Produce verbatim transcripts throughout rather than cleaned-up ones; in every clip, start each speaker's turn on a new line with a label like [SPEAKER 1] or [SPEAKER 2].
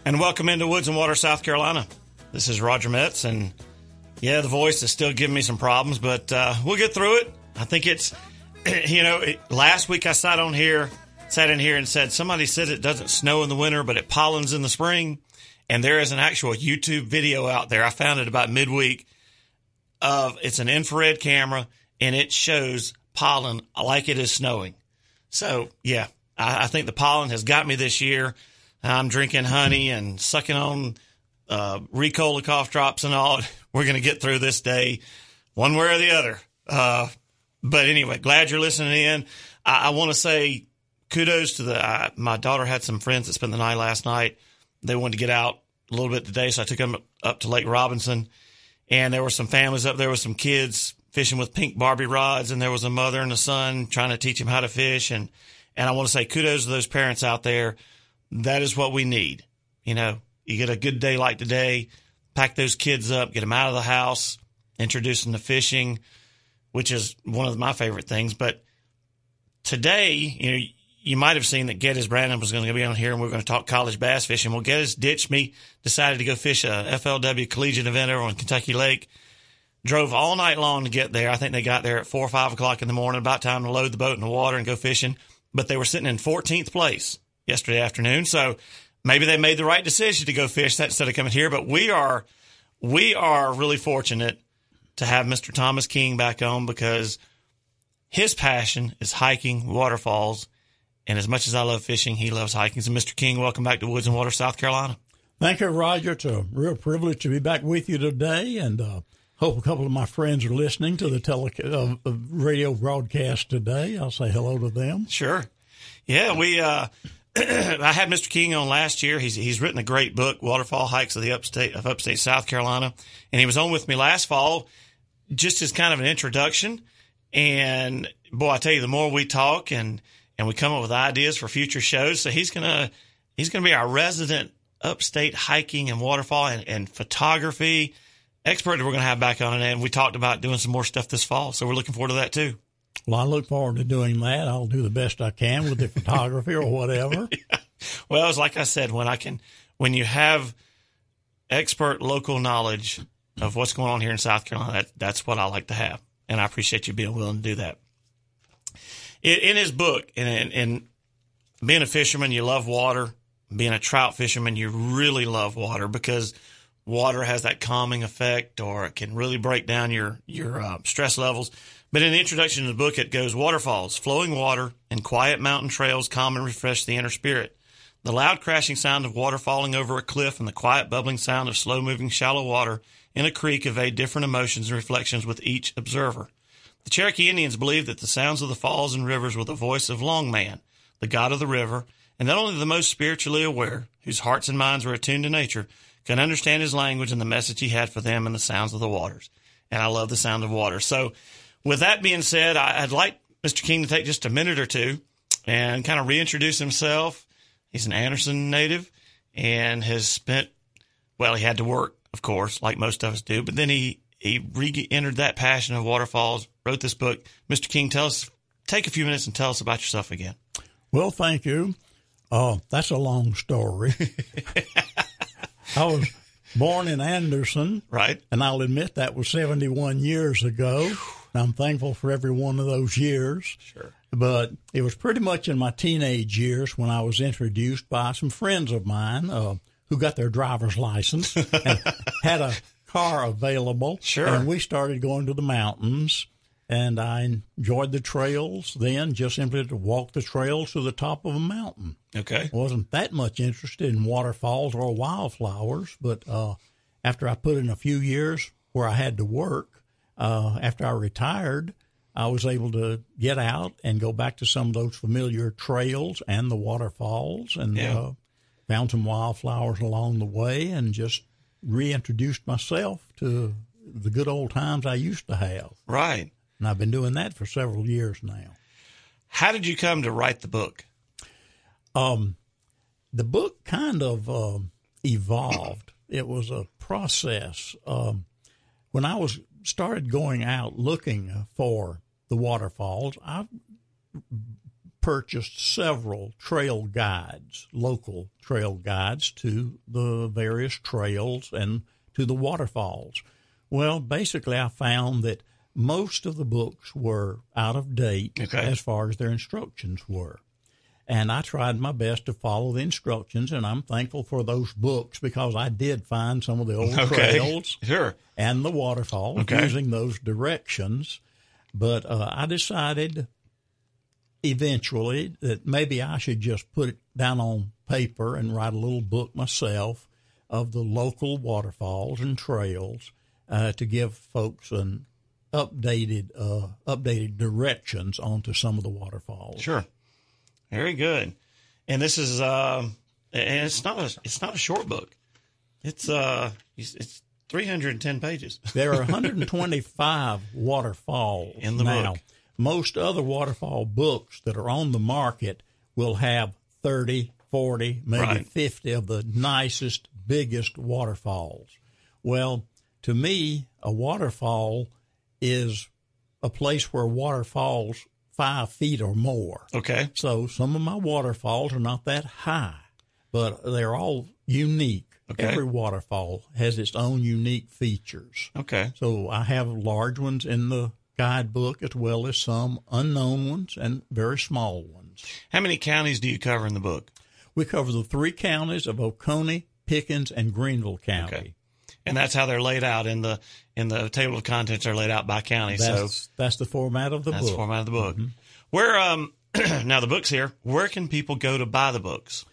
[SPEAKER 1] And welcome into Woods and Water, South Carolina. This is Roger Metz, and yeah, the voice is still giving me some problems, but uh, we'll get through it. I think it's, you know, it, last week I sat on here, sat in here and said, somebody said it doesn't snow in the winter, but it pollens in the spring. And there is an actual YouTube video out there. I found it about midweek of, it's an infrared camera, and it shows pollen like it is snowing. So, yeah, I, I think the pollen has got me this year. I'm drinking honey and sucking on uh, Ricola cough drops and all. We're going to get through this day one way or the other. Uh, but anyway, glad you're listening in. I, I want to say kudos to the, uh, my daughter had some friends that spent the night last night. They wanted to get out a little bit today, so I took them up to Lake Robinson. And there were some families up there with some kids fishing with pink Barbie rods. And there was a mother and a son trying to teach them how to fish. And, and I want to say kudos to those parents out there. That is what we need. You know, you get a good day like today, pack those kids up, get them out of the house, introduce them to fishing, which is one of my favorite things. But today, you know, you might have seen that Geddes Brandon was going to be on here and we're going to talk college bass fishing. Well, Geddes ditched me, decided to go fish a F L W collegiate event over on Kentucky Lake. Drove all night long to get there. I think they got there at four or five o'clock in the morning, about time to load the boat in the water and go fishing. But they were sitting in fourteenth place yesterday afternoon. So maybe they made the right decision to go fish that instead of coming here. But we are, we are really fortunate to have Mister Thomas King back on because his passion is hiking waterfalls. And as much as I love fishing, he loves hiking. So Mister King, welcome back to Woods and Water, South Carolina.
[SPEAKER 2] Thank you, Roger. It's a real privilege to be back with you today. And uh, hope a couple of my friends are listening to the tele- uh, radio broadcast today. I'll say hello to them.
[SPEAKER 1] Sure. Yeah, we, uh, I had Mister King on last year. He's he's written a great book, Waterfall Hikes of the Upstate of Upstate South Carolina, and he was on with me last fall, just as kind of an introduction. And boy, I tell you, the more we talk and and we come up with ideas for future shows, so he's gonna he's gonna be our resident upstate hiking and waterfall and, and photography expert that we're gonna have back on. And we talked about doing some more stuff this fall, so we're looking forward to that too.
[SPEAKER 2] Well, I look forward to doing that. I'll do the best I can with the photography or whatever.
[SPEAKER 1] Yeah. Well, it's like I said, when I can, when you have expert local knowledge of what's going on here in South Carolina, that, that's what I like to have. And I appreciate you being willing to do that. In, in his book, and in, in being a fisherman, you love water. Being a trout fisherman, you really love water because water has that calming effect, or it can really break down your, your uh, stress levels. But in the introduction to the book, it goes, waterfalls, flowing water, and quiet mountain trails calm and refresh the inner spirit. The loud crashing sound of water falling over a cliff and the quiet bubbling sound of slow-moving shallow water in a creek evade different emotions and reflections with each observer. The Cherokee Indians believed that the sounds of the falls and rivers were the voice of Longman, the god of the river, and not only the most spiritually aware, whose hearts and minds were attuned to nature, could understand his language and the message he had for them in the sounds of the waters. And I love the sound of water. So, with that being said, I'd like Mister King to take just a minute or two and kind of reintroduce himself. He's an Anderson native and has spent, well, he had to work, of course, like most of us do, but then he, he re-entered that passion of waterfalls, wrote this book. Mister King, tell us, take a few minutes and tell us about yourself again.
[SPEAKER 2] Well, thank you. Uh, that's a long story. I was born in Anderson.
[SPEAKER 1] Right.
[SPEAKER 2] And I'll admit that was seventy-one years ago. I'm thankful for every one of those years.
[SPEAKER 1] Sure.
[SPEAKER 2] But it was pretty much in my teenage years when I was introduced by some friends of mine uh, who got their driver's license and had a car available.
[SPEAKER 1] Sure.
[SPEAKER 2] And we started going to the mountains. And I enjoyed the trails then, just simply to walk the trails to the top of a mountain.
[SPEAKER 1] Okay.
[SPEAKER 2] I wasn't that much interested in waterfalls or wildflowers, but uh, after I put in a few years where I had to work, uh, after I retired, I was able to get out and go back to some of those familiar trails and the waterfalls and
[SPEAKER 1] yeah.
[SPEAKER 2] uh, found some wildflowers along the way and just reintroduced myself to the good old times I used to have.
[SPEAKER 1] Right.
[SPEAKER 2] And I've been doing that for several years now.
[SPEAKER 1] How did you come to write the book?
[SPEAKER 2] Um, the book kind of uh, evolved. It was a process. Um, when I was started going out looking for the waterfalls, I purchased several trail guides, local trail guides to the various trails and to the waterfalls. Well, basically, I found that most of the books were out of date
[SPEAKER 1] okay.
[SPEAKER 2] as far as their instructions were. And I tried my best to follow the instructions, and I'm thankful for those books because I did find some of the old
[SPEAKER 1] okay.
[SPEAKER 2] trails
[SPEAKER 1] sure.
[SPEAKER 2] and the waterfalls
[SPEAKER 1] okay.
[SPEAKER 2] using those directions. But uh, I decided eventually that maybe I should just put it down on paper and write a little book myself of the local waterfalls and trails uh, to give folks an updated uh, updated directions onto some of the waterfalls.
[SPEAKER 1] Sure. Very good. And this is um and it's not a it's not a short book. It's uh it's three hundred ten pages.
[SPEAKER 2] There are one hundred twenty-five waterfalls
[SPEAKER 1] in the
[SPEAKER 2] now.
[SPEAKER 1] book.
[SPEAKER 2] Most other waterfall books that are on the market will have thirty, forty, maybe
[SPEAKER 1] right.
[SPEAKER 2] fifty of the nicest, biggest waterfalls. Well, to me, a waterfall is a place where water falls five feet or more.
[SPEAKER 1] Okay.
[SPEAKER 2] So some of my waterfalls are not that high, but they're all unique.
[SPEAKER 1] Okay.
[SPEAKER 2] Every waterfall has its own unique features.
[SPEAKER 1] Okay.
[SPEAKER 2] So I have large ones in the guidebook as well as some unknown ones and very small ones.
[SPEAKER 1] How many counties do you cover in the book?
[SPEAKER 2] We cover the three counties of Oconee, Pickens, and Greenville County.
[SPEAKER 1] Okay. And that's how they're laid out in the in the table of contents. Are laid out by county.
[SPEAKER 2] That's,
[SPEAKER 1] so
[SPEAKER 2] that's the format of the
[SPEAKER 1] that's
[SPEAKER 2] book.
[SPEAKER 1] the format of the book.
[SPEAKER 2] Mm-hmm.
[SPEAKER 1] Where um now the book's here. Where can people go to buy the books?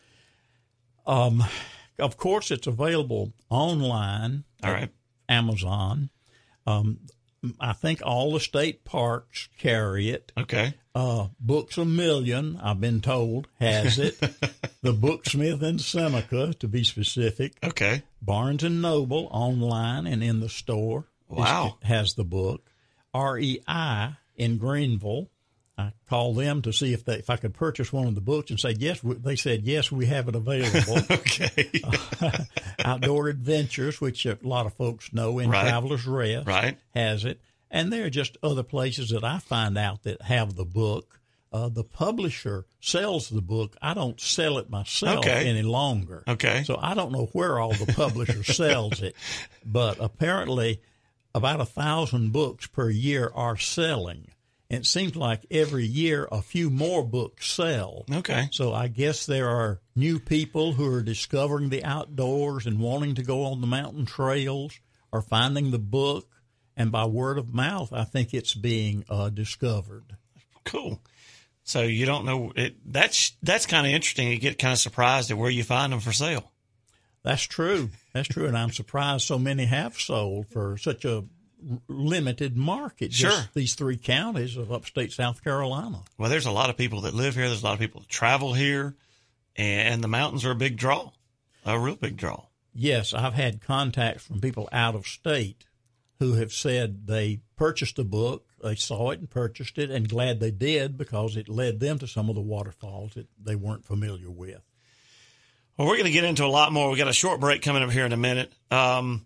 [SPEAKER 2] Um, of course, it's available online.
[SPEAKER 1] All right.
[SPEAKER 2] Amazon. Um, I think all the state parks carry it.
[SPEAKER 1] Okay.
[SPEAKER 2] Uh, Books A Million, I've been told, has it. The Booksmith in Seneca, to be specific.
[SPEAKER 1] Okay.
[SPEAKER 2] Barnes and Noble online and in the store.
[SPEAKER 1] Wow.
[SPEAKER 2] Is, has the book. R E I in Greenville. I called them to see if they if I could purchase one of the books and say yes. They said yes, we have it available.
[SPEAKER 1] Okay.
[SPEAKER 2] uh, Outdoor Adventures, which a lot of folks know, in
[SPEAKER 1] right.
[SPEAKER 2] Traveler's Rest,
[SPEAKER 1] right.
[SPEAKER 2] has it. And there are just other places that I find out that have the book. Uh, the publisher sells the book. I don't sell it myself
[SPEAKER 1] okay.
[SPEAKER 2] any longer.
[SPEAKER 1] Okay.
[SPEAKER 2] So I don't know where all the publisher sells it, but apparently about a thousand books per year are selling. And it seems like every year a few more books sell.
[SPEAKER 1] Okay.
[SPEAKER 2] So I guess there are new people who are discovering the outdoors and wanting to go on the mountain trails or finding the book. And by word of mouth, I think it's being uh, discovered.
[SPEAKER 1] Cool. So you don't know it. That's that's kind of interesting. You get kind of surprised at where you find them for sale.
[SPEAKER 2] That's true. That's true. And I'm surprised so many have sold for such a limited market.
[SPEAKER 1] Sure.
[SPEAKER 2] Just these three counties of upstate South Carolina.
[SPEAKER 1] Well, there's a lot of people that live here. There's a lot of people that travel here, and the mountains are a big draw, a real big draw.
[SPEAKER 2] Yes, I've had contacts from people out of state who have said they purchased a book, they saw it and purchased it, and glad they did because it led them to some of the waterfalls that they weren't familiar with.
[SPEAKER 1] Well, we're going to get into a lot more. We got a short break coming up here in a minute. Um,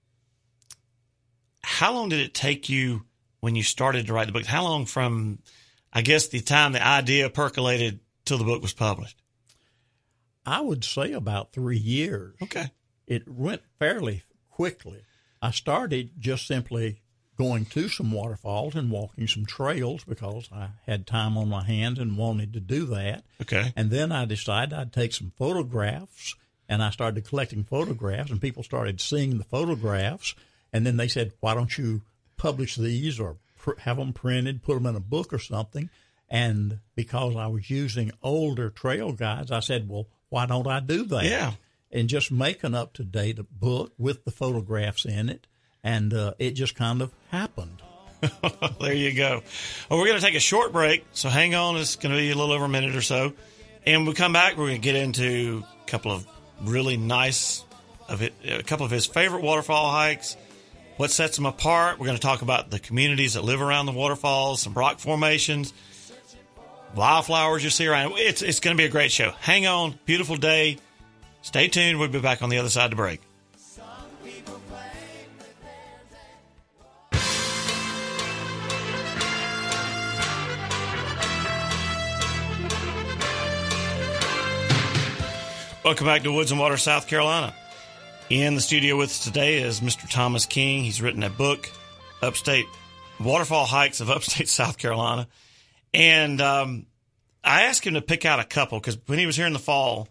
[SPEAKER 1] how long did it take you when you started to write the book? How long from, I guess, the time the idea percolated till the book was published?
[SPEAKER 2] I would say about three years.
[SPEAKER 1] Okay.
[SPEAKER 2] It went fairly quickly. I started just simply going to some waterfalls and walking some trails because I had time on my hands and wanted to do that.
[SPEAKER 1] Okay.
[SPEAKER 2] And then I decided I'd take some photographs, and I started collecting photographs, and people started seeing the photographs. And then they said, why don't you publish these or pr- have them printed, put them in a book or something? And because I was using older trail guides, I said, well, why don't I do that?
[SPEAKER 1] Yeah.
[SPEAKER 2] And just make an up-to-date book with the photographs in it. And uh, it just kind of happened.
[SPEAKER 1] There you go. Well, we're going to take a short break, so hang on. It's going to be a little over a minute or so. And when we come back, we're going to get into a couple of really nice, of it, a couple of his favorite waterfall hikes, what sets them apart. We're going to talk about the communities that live around the waterfalls, some rock formations, wildflowers you see around. It's, it's going to be a great show. Hang on. Beautiful day. Stay tuned. We'll be back on the other side of the break. Welcome back to Woods and Water, South Carolina. In the studio with us today is Mister Thomas King. He's written a book, Upstate Waterfall Hikes of Upstate South Carolina. And um, I asked him to pick out a couple because when he was here in the fall,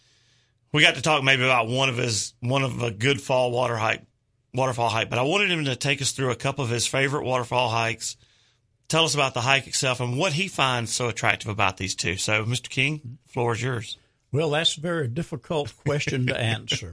[SPEAKER 1] we got to talk maybe about one of his one of a good fall water hike, waterfall hike. But I wanted him to take us through a couple of his favorite waterfall hikes. Tell us about the hike itself and what he finds so attractive about these two. So, Mister King, the floor is yours.
[SPEAKER 2] Well, that's a very difficult question to answer.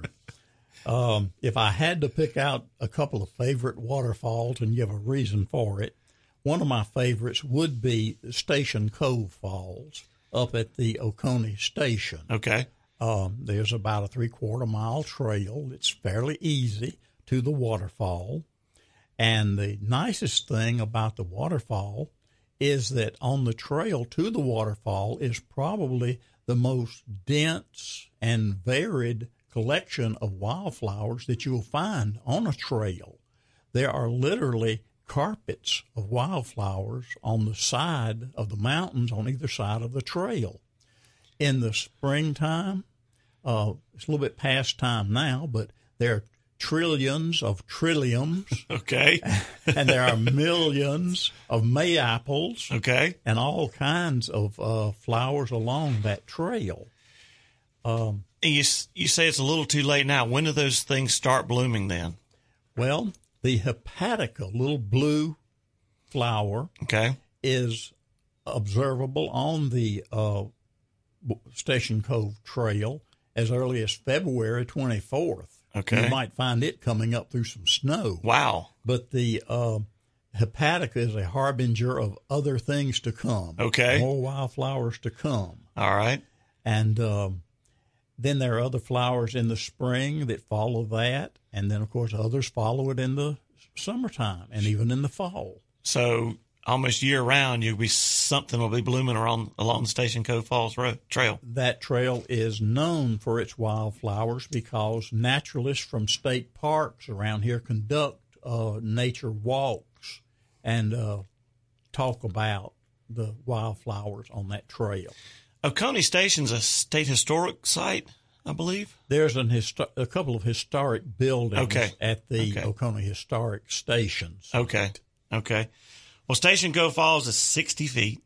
[SPEAKER 2] Um, if I had to pick out a couple of favorite waterfalls and give a reason for it, one of my favorites would be Station Cove Falls up at the Oconee Station.
[SPEAKER 1] Okay.
[SPEAKER 2] Um, there's about a three-quarter mile trail. It's fairly easy to the waterfall. And the nicest thing about the waterfall is that on the trail to the waterfall is probably the most dense and varied collection of wildflowers that you'll find on a trail. There are literally carpets of wildflowers on the side of the mountains on either side of the trail. In the springtime, uh, it's a little bit past time now, but there are trillions of trilliums.
[SPEAKER 1] Okay.
[SPEAKER 2] And there are millions of mayaples.
[SPEAKER 1] Okay.
[SPEAKER 2] And all kinds of uh, flowers along that trail. Um,
[SPEAKER 1] you you say it's a little too late now. When do those things start blooming then?
[SPEAKER 2] Well, the hepatica, little blue flower,
[SPEAKER 1] okay,
[SPEAKER 2] is observable on the uh, Station Cove Trail as early as February twenty-fourth.
[SPEAKER 1] Okay.
[SPEAKER 2] You might find it coming up through some snow.
[SPEAKER 1] Wow.
[SPEAKER 2] But the uh, hepatica is a harbinger of other things to come.
[SPEAKER 1] Okay.
[SPEAKER 2] More wildflowers to come.
[SPEAKER 1] All right.
[SPEAKER 2] And um, then there are other flowers in the spring that follow that. And then, of course, others follow it in the summertime and even in the fall.
[SPEAKER 1] So almost year-round, you'll be something will be blooming around along the Station Cove Falls Road, Trail.
[SPEAKER 2] That trail is known for its wildflowers because naturalists from state parks around here conduct uh, nature walks and uh, talk about the wildflowers on that trail.
[SPEAKER 1] Oconee Station's a state historic site, I believe.
[SPEAKER 2] There's an histo- a couple of historic buildings
[SPEAKER 1] okay.
[SPEAKER 2] at the
[SPEAKER 1] okay.
[SPEAKER 2] Oconee Historic Stations.
[SPEAKER 1] Okay, okay. Well, Station Cove Falls is sixty feet.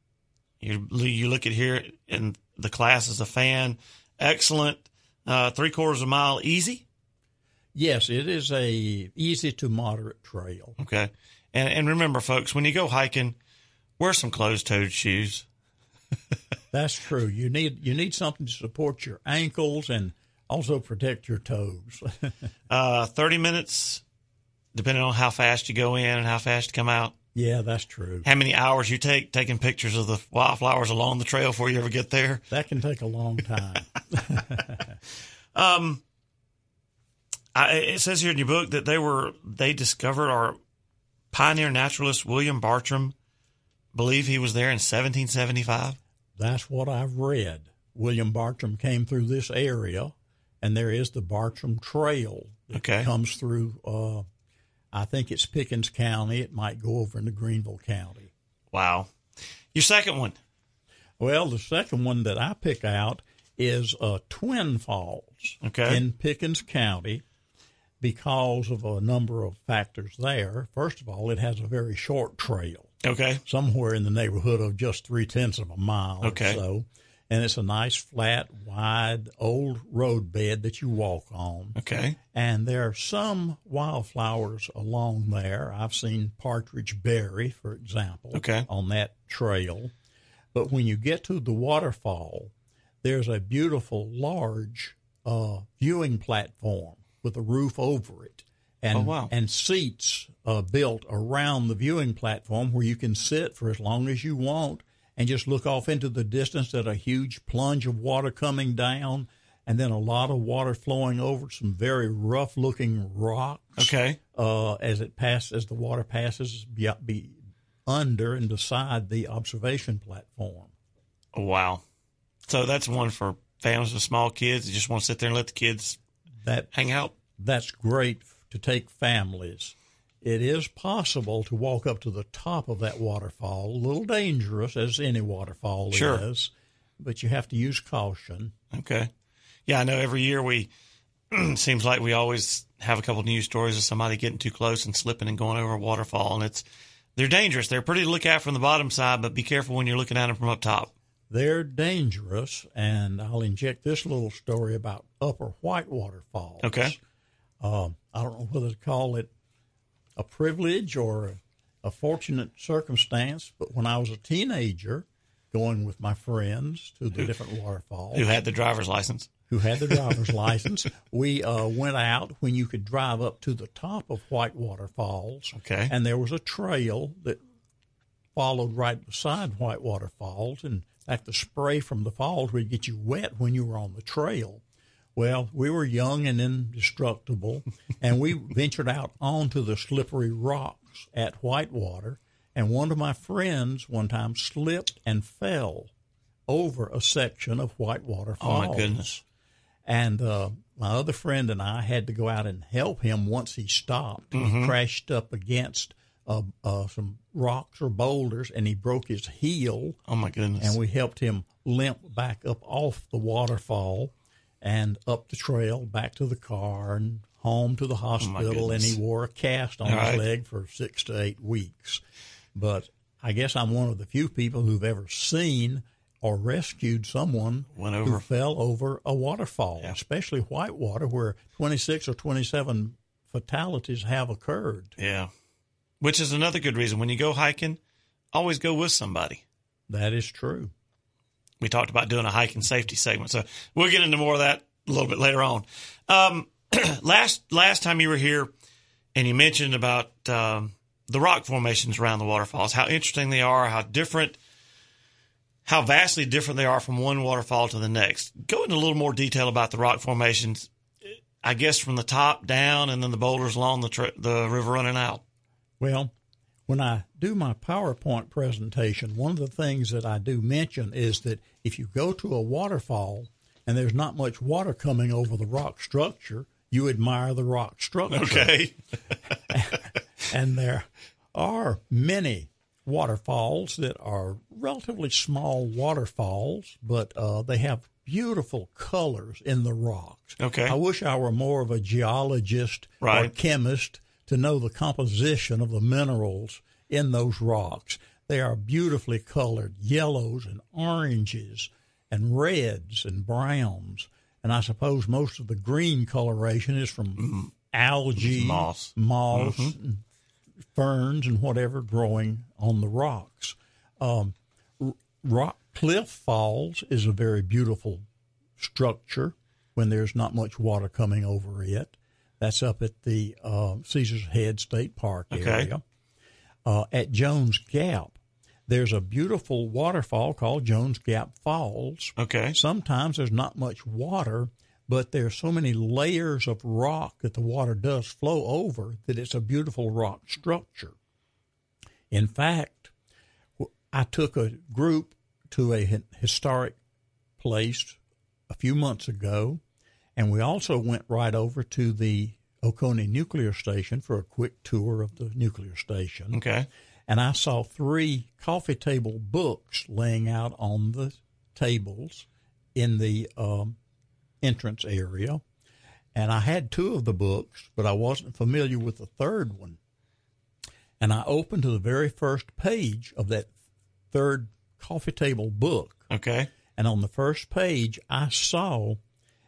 [SPEAKER 1] You you look at here, and the class is a fan. Excellent. Uh, three quarters of a mile easy?
[SPEAKER 2] Yes, it is a easy to moderate trail.
[SPEAKER 1] Okay. And and remember, folks, when you go hiking, wear some closed-toed shoes.
[SPEAKER 2] That's true. You need you need something to support your ankles and also protect your toes.
[SPEAKER 1] uh, thirty minutes, depending on how fast you go in and how fast you come out.
[SPEAKER 2] Yeah, that's true.
[SPEAKER 1] How many hours you take taking pictures of the wildflowers along the trail before you ever get there?
[SPEAKER 2] That can take a long time.
[SPEAKER 1] um, I, it says here in your book that they were they discovered our pioneer naturalist William Bartram. Believe he was there in seventeen seventy-five.
[SPEAKER 2] That's what I've read. William Bartram came through this area, and there is the Bartram Trail that
[SPEAKER 1] okay.
[SPEAKER 2] comes through. Uh, I think it's Pickens County. It might go over into Greenville County.
[SPEAKER 1] Wow. Your second one?
[SPEAKER 2] Well, the second one that I pick out is uh, Twin Falls
[SPEAKER 1] okay.
[SPEAKER 2] in Pickens County because of a number of factors there. First of all, it has a very short trail.
[SPEAKER 1] Okay.
[SPEAKER 2] Somewhere in the neighborhood of just three-tenths of a mile
[SPEAKER 1] okay.
[SPEAKER 2] or so. And it's a nice, flat, wide, old road bed that you walk on.
[SPEAKER 1] Okay.
[SPEAKER 2] And there are some wildflowers along there. I've seen partridge berry, for example,
[SPEAKER 1] okay.
[SPEAKER 2] on that trail. But when you get to the waterfall, there's a beautiful, large uh, viewing platform with a roof over it. And,
[SPEAKER 1] oh, wow.
[SPEAKER 2] and seats uh, built around the viewing platform where you can sit for as long as you want and just look off into the distance at a huge plunge of water coming down, and then a lot of water flowing over some very rough-looking rocks.
[SPEAKER 1] Okay.
[SPEAKER 2] Uh, as it passes, as the water passes be, be under and beside the observation platform.
[SPEAKER 1] Oh, wow. So that's one for families with small kids. You just want to sit there and let the kids
[SPEAKER 2] that
[SPEAKER 1] hang out.
[SPEAKER 2] That's great to take families. It is possible to walk up to the top of that waterfall, a little dangerous, as any waterfall
[SPEAKER 1] sure.
[SPEAKER 2] is, but you have to use caution.
[SPEAKER 1] Okay. Yeah, I know every year we, seems like we always have a couple of news stories of somebody getting too close and slipping and going over a waterfall. And it's, they're dangerous. They're pretty to look at from the bottom side, but be careful when you're looking at them from up top.
[SPEAKER 2] They're dangerous, and I'll inject this little story about Upper Whitewater Falls.
[SPEAKER 1] Okay.
[SPEAKER 2] Um, I don't know whether to call it a privilege or a, a fortunate circumstance, but when I was a teenager, going with my friends to the different waterfalls.
[SPEAKER 1] Who had the driver's license.
[SPEAKER 2] Who had the driver's license. We uh, went out when you could drive up to the top of Whitewater Falls.
[SPEAKER 1] Okay.
[SPEAKER 2] And there was a trail that followed right beside Whitewater Falls, and like the spray from the falls would get you wet when you were on the trail. Well, we were young and indestructible, and we ventured out onto the slippery rocks at Whitewater, and one of my friends one time slipped and fell over a section of Whitewater Falls.
[SPEAKER 1] Oh, my goodness.
[SPEAKER 2] And uh, my other friend and I had to go out and help him once he stopped.
[SPEAKER 1] Mm-hmm.
[SPEAKER 2] He crashed up against uh, uh, some rocks or boulders, and he broke his heel.
[SPEAKER 1] Oh, my goodness.
[SPEAKER 2] And we helped him limp back up off the waterfall and up the trail back to the car and home to the hospital. Oh, and he wore a cast on All his right. leg for six to eight weeks. But I guess I'm one of the few people who've ever seen or rescued someone
[SPEAKER 1] Went over.
[SPEAKER 2] who fell over a waterfall,
[SPEAKER 1] yeah.
[SPEAKER 2] especially Whitewater, where twenty-six or twenty-seven fatalities have occurred.
[SPEAKER 1] Yeah. Which is another good reason. When you go hiking, always go with somebody.
[SPEAKER 2] That is true.
[SPEAKER 1] We talked about doing a hiking safety segment, so we'll get into more of that a little bit later on. Um, last last time you were here, and you mentioned about um, the rock formations around the waterfalls, how interesting they are, how different, how vastly different they are from one waterfall to the next. Go into a little more detail about the rock formations, I guess from the top down and then the boulders along the tr- the river running out.
[SPEAKER 2] Well, when I do my PowerPoint presentation, one of the things that I do mention is that if you go to a waterfall and there's not much water coming over the rock structure, you admire the rock structure.
[SPEAKER 1] Okay.
[SPEAKER 2] And there are many waterfalls that are relatively small waterfalls, but uh, they have beautiful colors in the rocks.
[SPEAKER 1] Okay.
[SPEAKER 2] I wish I were more of a geologist
[SPEAKER 1] right.
[SPEAKER 2] or chemist to know the composition of the minerals in those rocks. They are beautifully colored, yellows and oranges and reds and browns. And I suppose most of the green coloration is from mm. algae,
[SPEAKER 1] moss,
[SPEAKER 2] moss
[SPEAKER 1] mm-hmm.
[SPEAKER 2] and ferns and whatever growing on the rocks. Um, Rock Cliff Falls is a very beautiful structure when there's not much water coming over it. That's up at the uh, Caesar's Head State Park
[SPEAKER 1] okay.
[SPEAKER 2] area. Uh, at Jones Gap, there's a beautiful waterfall called Jones Gap Falls.
[SPEAKER 1] Okay.
[SPEAKER 2] Sometimes there's not much water, but there's so many layers of rock that the water does flow over that it's a beautiful rock structure. In fact, I took a group to a historic place a few months ago, and we also went right over to the Oconee Nuclear Station for a quick tour of the nuclear station.
[SPEAKER 1] Okay.
[SPEAKER 2] And I saw three coffee table books laying out on the tables in the um, entrance area. And I had two of the books, but I wasn't familiar with the third one. And I opened to the very first page of that third coffee table book.
[SPEAKER 1] Okay.
[SPEAKER 2] And on the first page, I saw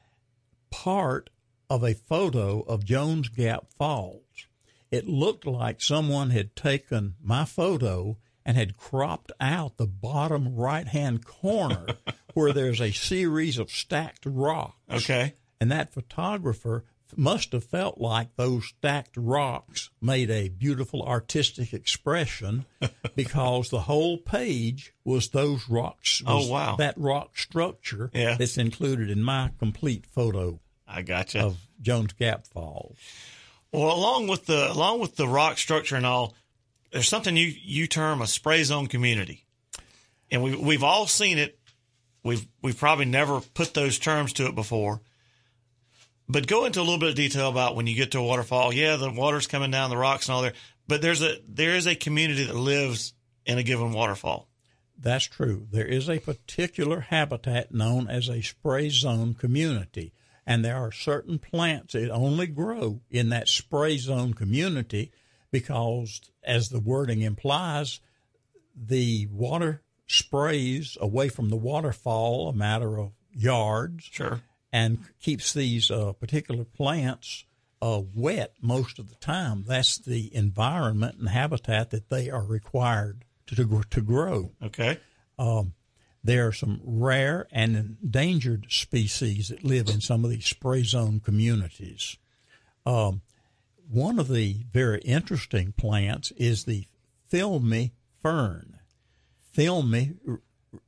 [SPEAKER 2] part of a photo of Jones Gap Falls. It looked like someone had taken my photo and had cropped out the bottom right-hand corner where there's a series of stacked rocks.
[SPEAKER 1] Okay.
[SPEAKER 2] And that photographer must have felt like those stacked rocks made a beautiful artistic expression because the whole page was those rocks. Was
[SPEAKER 1] oh, wow.
[SPEAKER 2] That rock structure
[SPEAKER 1] yeah.
[SPEAKER 2] that's included in my complete photo
[SPEAKER 1] I gotcha.
[SPEAKER 2] of Jones Gap Falls.
[SPEAKER 1] Well, along with the along with the rock structure and all, there's something you, you term a spray zone community. And we we've all seen it. We've we've probably never put those terms to it before. But go into a little bit of detail about when you get to a waterfall. Yeah, the water's coming down the rocks and all there, but there's a there is a community that lives in a given waterfall.
[SPEAKER 2] That's true. There is a particular habitat known as a spray zone community, and there are certain plants that only grow in that spray zone community because, as the wording implies, the water sprays away from the waterfall a matter of yards.
[SPEAKER 1] Sure.
[SPEAKER 2] And keeps these uh, particular plants uh, wet most of the time. That's the environment and habitat that they are required to to, to grow.
[SPEAKER 1] Okay.
[SPEAKER 2] Um, there are some rare and endangered species that live in some of these spray zone communities. Um, one of the very interesting plants is the filmy fern. Filmy r-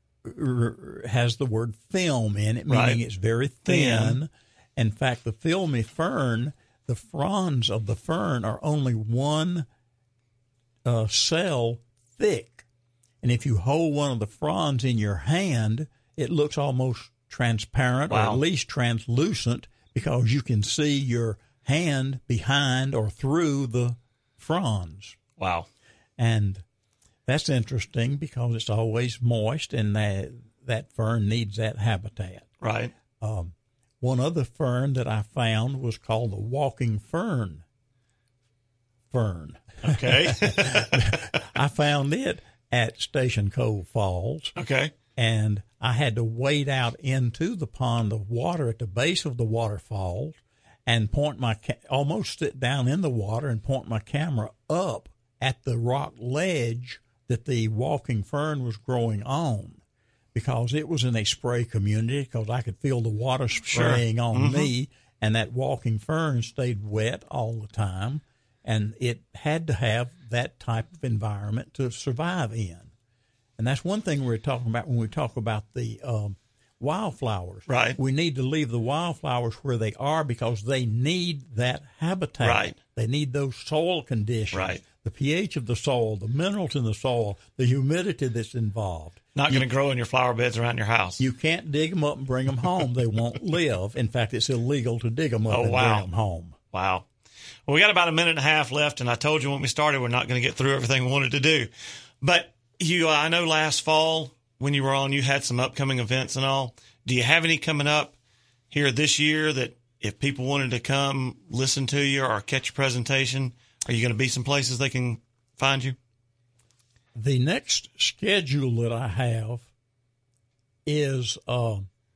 [SPEAKER 2] r- has the word film in it, meaning
[SPEAKER 1] right.
[SPEAKER 2] it's very thin. thin. In fact, the filmy fern, the fronds of the fern are only one uh, cell thick. And if you hold one of the fronds in your hand, it looks almost transparent
[SPEAKER 1] wow.
[SPEAKER 2] or at least translucent because you can see your hand behind or through the fronds.
[SPEAKER 1] Wow.
[SPEAKER 2] And that's interesting because it's always moist and that, that fern needs that habitat.
[SPEAKER 1] Right.
[SPEAKER 2] Um, one other fern that I found was called the walking fern. Fern.
[SPEAKER 1] Okay.
[SPEAKER 2] I found it at Station Cove Falls.
[SPEAKER 1] Okay.
[SPEAKER 2] And I had to wade out into the pond of water at the base of the waterfall and point my, ca- almost sit down in the water and point my camera up at the rock ledge that the walking fern was growing on because it was in a spray community because I could feel the water spraying sure. on mm-hmm. me, and that walking fern stayed wet all the time. And it had to have that type of environment to survive in. And that's one thing we're talking about when we talk about the um, wildflowers.
[SPEAKER 1] Right.
[SPEAKER 2] We need to leave the wildflowers where they are because they need that habitat.
[SPEAKER 1] Right.
[SPEAKER 2] They need those soil conditions.
[SPEAKER 1] Right.
[SPEAKER 2] The pH of the soil, the minerals in the soil, the humidity that's involved.
[SPEAKER 1] Not going to grow in your flower beds around your house.
[SPEAKER 2] You can't dig them up and bring them home. They won't live. In fact, it's illegal to dig them up
[SPEAKER 1] oh,
[SPEAKER 2] and
[SPEAKER 1] wow.
[SPEAKER 2] bring them home.
[SPEAKER 1] Wow. Well, we got about a minute and a half left, and I told you when we started we're not going to get through everything we wanted to do. But you, uh, I know last fall when you were on, you had some upcoming events and all. Do you have any coming up here this year that if people wanted to come listen to you or catch your presentation, are you going to be some places they can find you?
[SPEAKER 2] The next schedule that I have is uh,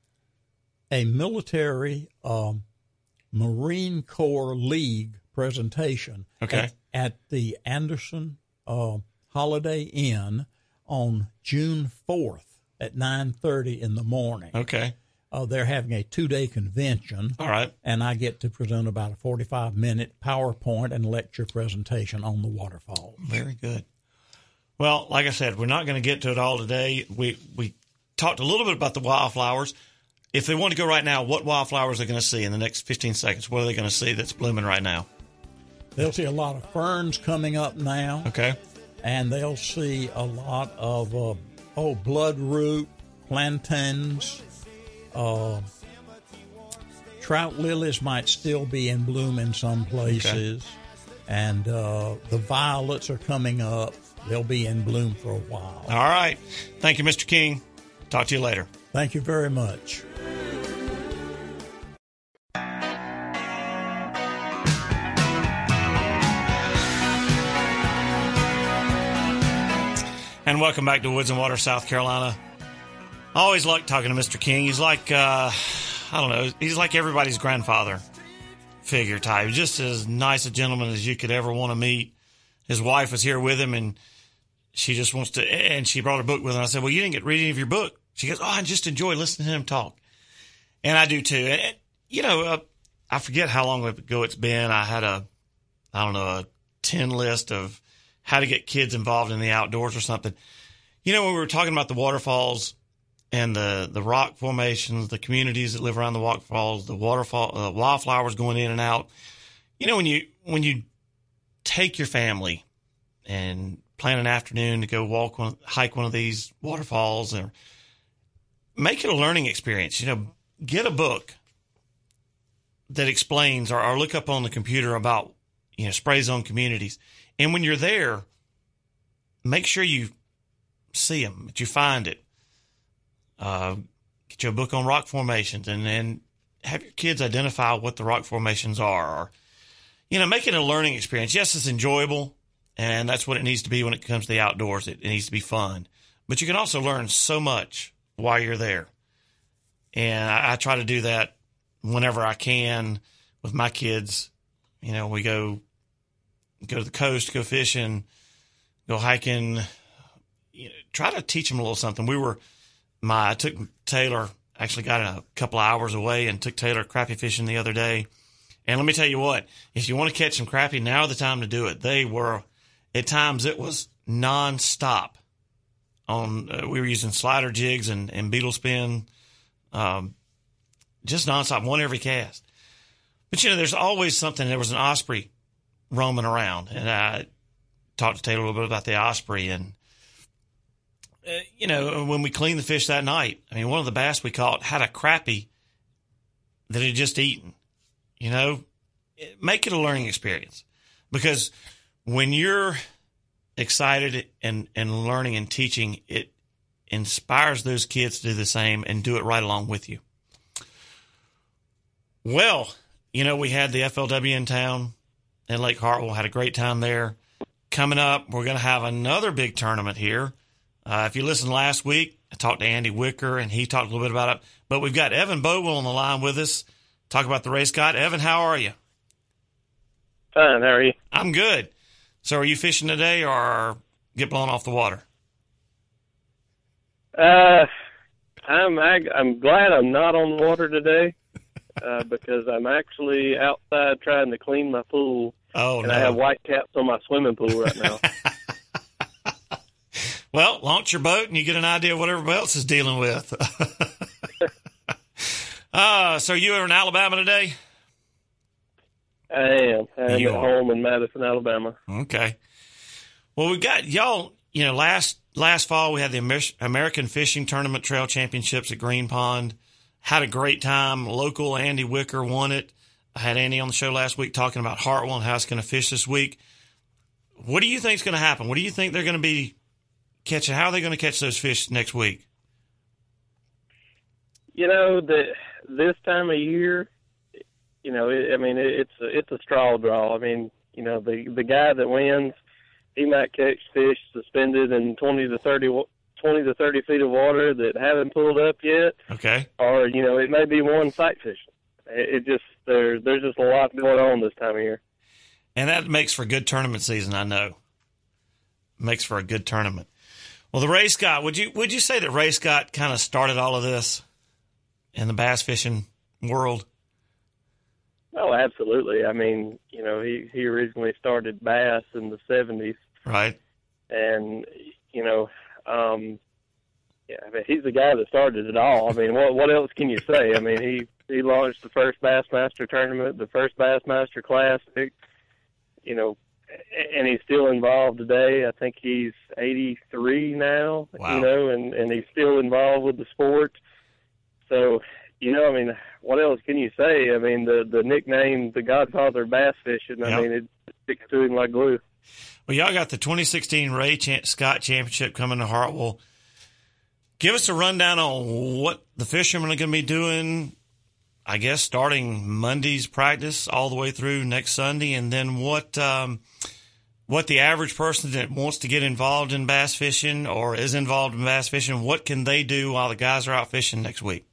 [SPEAKER 2] a military um, Marine Corps League presentation
[SPEAKER 1] okay.
[SPEAKER 2] at, at the Anderson uh, Holiday Inn on June fourth at nine thirty in the morning.
[SPEAKER 1] Okay.
[SPEAKER 2] Uh, they're having a two-day convention.
[SPEAKER 1] All right.
[SPEAKER 2] And I get to present about a forty-five minute PowerPoint and lecture presentation on the waterfall.
[SPEAKER 1] Very good. Well, like I said, we're not going to get to it all today. We we talked a little bit about the wildflowers. If they want to go right now, what wildflowers are they going to see in the next fifteen seconds? What are they going to see that's blooming right now?
[SPEAKER 2] They'll see a lot of ferns coming up now.
[SPEAKER 1] Okay.
[SPEAKER 2] And they'll see a lot of, uh, oh, bloodroot, plantains, uh, trout lilies might still be in bloom in some places. Okay. And uh, the violets are coming up. They'll be in bloom for a while.
[SPEAKER 1] All right. Thank you, Mister King. Talk to you later.
[SPEAKER 2] Thank you very much.
[SPEAKER 1] And welcome back to Woods and Water, South Carolina. I always like talking to Mister King. He's like, uh, I don't know, he's like everybody's grandfather figure type. Just as nice a gentleman as you could ever want to meet. His wife was here with him, and she just wants to, and she brought a book with her. I said, well, you didn't get to read any of your book. She goes, oh, I just enjoy listening to him talk. And I do too. And, and you know, uh, I forget how long ago it's been. I had a, I don't know, a ten list of how to get kids involved in the outdoors or something. You know, when we were talking about the waterfalls and the, the rock formations, the communities that live around the waterfalls, the waterfall, uh, wildflowers going in and out. You know, when you, when you take your family and plan an afternoon to go walk one, hike one of these waterfalls, or make it a learning experience. You know, get a book that explains, or, or look up on the computer about, you know, spray zone communities. And when you're there, make sure you see them, that you find it. Uh, get you a book on rock formations, and then have your kids identify what the rock formations are. Or, you know, make it a learning experience. Yes, it's enjoyable, and that's what it needs to be when it comes to the outdoors. It, it needs to be fun. But you can also learn so much while you're there. And I, I try to do that whenever I can with my kids. You know, we go go to the coast, go fishing, go hiking, you know, try to teach them a little something. We were, my, I took Taylor, actually got a couple of hours away and took Taylor crappie fishing the other day. And let me tell you what, if you want to catch some crappie, now's the time to do it. They were, at times it was nonstop. On, uh, we were using slider jigs and, and beetle spin, um, just nonstop, one every cast. But, you know, there's always something. There was an osprey roaming around, and I talked to Taylor a little bit about the osprey. And, uh, you know, when we cleaned the fish that night, I mean, one of the bass we caught had a crappie that had just eaten. You know, make it a learning experience, because when you're excited and, and learning and teaching, it inspires those kids to do the same and do it right along with you. Well, you know, we had the F L W in town in Lake Hartwell, had a great time there. Coming up, we're going to have another big tournament here. Uh, if you listened last week, I talked to Andy Wicker, and he talked a little bit about it. But we've got Evan Bogle on the line with us. Talk about the Ray Scott. Evan, how are you?
[SPEAKER 3] Fine. How are you?
[SPEAKER 1] I'm good. So are you fishing today or get blown off the water?
[SPEAKER 3] Uh, I'm I'm glad I'm not on the water today uh, because I'm actually outside trying to clean my pool.
[SPEAKER 1] Oh,
[SPEAKER 3] and
[SPEAKER 1] no.
[SPEAKER 3] I have white caps on my swimming pool right now.
[SPEAKER 1] Well, launch your boat and you get an idea of what everybody else is dealing with. uh, so you are in Alabama today?
[SPEAKER 3] I am. I'm
[SPEAKER 1] You
[SPEAKER 3] at
[SPEAKER 1] are.
[SPEAKER 3] home in Madison, Alabama.
[SPEAKER 1] Okay. Well, we got y'all, you know, last last fall we had the Amer- American Fishing Tournament Trail Championships at Green Pond. Had a great time. Local Andy Wicker won it. I had Andy on the show last week talking about Hartwell and how it's going to fish this week. What do you think is going to happen? What do you think they're going to be catching? How are they going to catch those fish next week?
[SPEAKER 3] You know, the, this time of year, you know, it, I mean, it, it's a, it's a straw draw. I mean, you know, the the guy that wins, he might catch fish suspended in twenty to thirty feet of water that haven't pulled up yet.
[SPEAKER 1] Okay.
[SPEAKER 3] Or, you know, it may be one sight fishing. It, it just, there, there's just a lot going on this time of year.
[SPEAKER 1] And that makes for a good tournament season, I know. Makes for a good tournament. Well, the Ray Scott, would you would you say that Ray Scott kind of started all of this in the bass fishing world?
[SPEAKER 3] Oh, absolutely. I mean, you know, he, he originally started bass in the seventies.
[SPEAKER 1] Right.
[SPEAKER 3] And, you know, um, yeah, I mean, he's the guy that started it all. I mean, what what else can you say? I mean, he, he launched the first Bassmaster tournament, the first Bassmaster Classic, you know, and he's still involved today. I think he's eighty-three now,
[SPEAKER 1] Wow.
[SPEAKER 3] you know, and, and he's still involved with the sport. So, you know, I mean, what else can you say? I mean, the, the nickname, the Godfather of Bass Fishing, I
[SPEAKER 1] Yep.
[SPEAKER 3] mean, it sticks to him like glue.
[SPEAKER 1] Well, y'all got the twenty sixteen Ray Ch- Scott Championship coming to Hartwell. Give us a rundown on what the fishermen are going to be doing, I guess, starting Monday's practice all the way through next Sunday, and then what um, what the average person that wants to get involved in bass fishing or is involved in bass fishing, what can they do while the guys are out fishing next week?